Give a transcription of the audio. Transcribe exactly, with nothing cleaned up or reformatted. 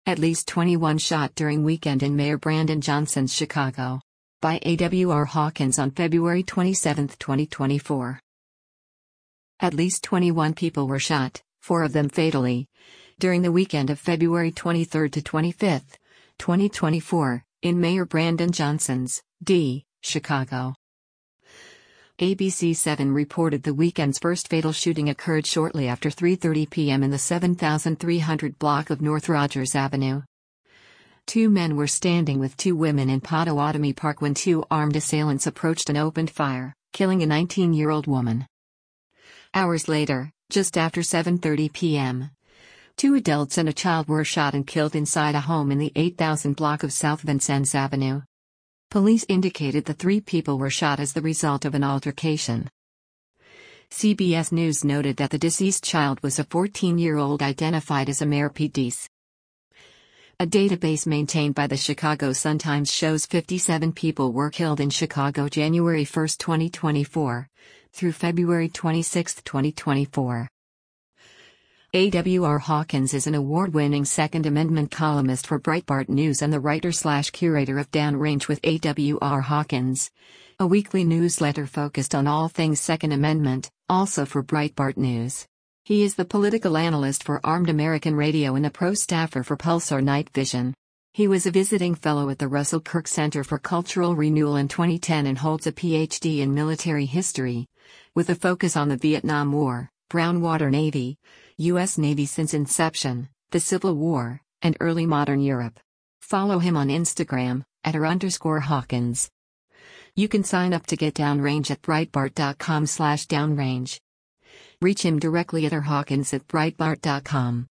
At least twenty-one shot during weekend in Mayor Brandon Johnson's Chicago. By A W R Hawkins on February twenty-seventh, twenty twenty-four. At least twenty-one people were shot, four of them fatally, during the weekend of February twenty-third to twenty-fifth, twenty twenty-four, in Mayor Brandon Johnson's, D, Chicago. A B C seven reported the weekend's first fatal shooting occurred shortly after three thirty p m in the seven thousand three hundred block of North Rogers Avenue. Two men were standing with two women in Potawatomi Park when two armed assailants approached and opened fire, killing a nineteen-year-old woman. Hours later, just after seven thirty p m, two adults and a child were shot and killed inside a home in the eight thousand block of South Vincennes Avenue. Police indicated the three people were shot as the result of an altercation. C B S News noted that the deceased child was a fourteen-year-old identified as Amer Pedis. A database maintained by the Chicago Sun-Times shows fifty-seven people were killed in Chicago January first, twenty twenty-four, through February twenty-sixth, twenty twenty-four. A W R Hawkins is an award-winning Second Amendment columnist for Breitbart News and the writer-slash-curator of Downrange with A W R Hawkins, a weekly newsletter focused on all things Second Amendment, also for Breitbart News. He is the political analyst for Armed American Radio and a pro-staffer for Pulsar Night Vision. He was a visiting fellow at the Russell Kirk Center for Cultural Renewal in twenty ten and holds a P H D in military history, with a focus on the Vietnam War, Brown Water Navy, U S Navy since inception, the Civil War, and early modern Europe. Follow him on Instagram, at r underscore Hawkins. You can sign up to get Downrange at breitbart.com slash downrange. Reach him directly at r hawkins at breitbart dot com.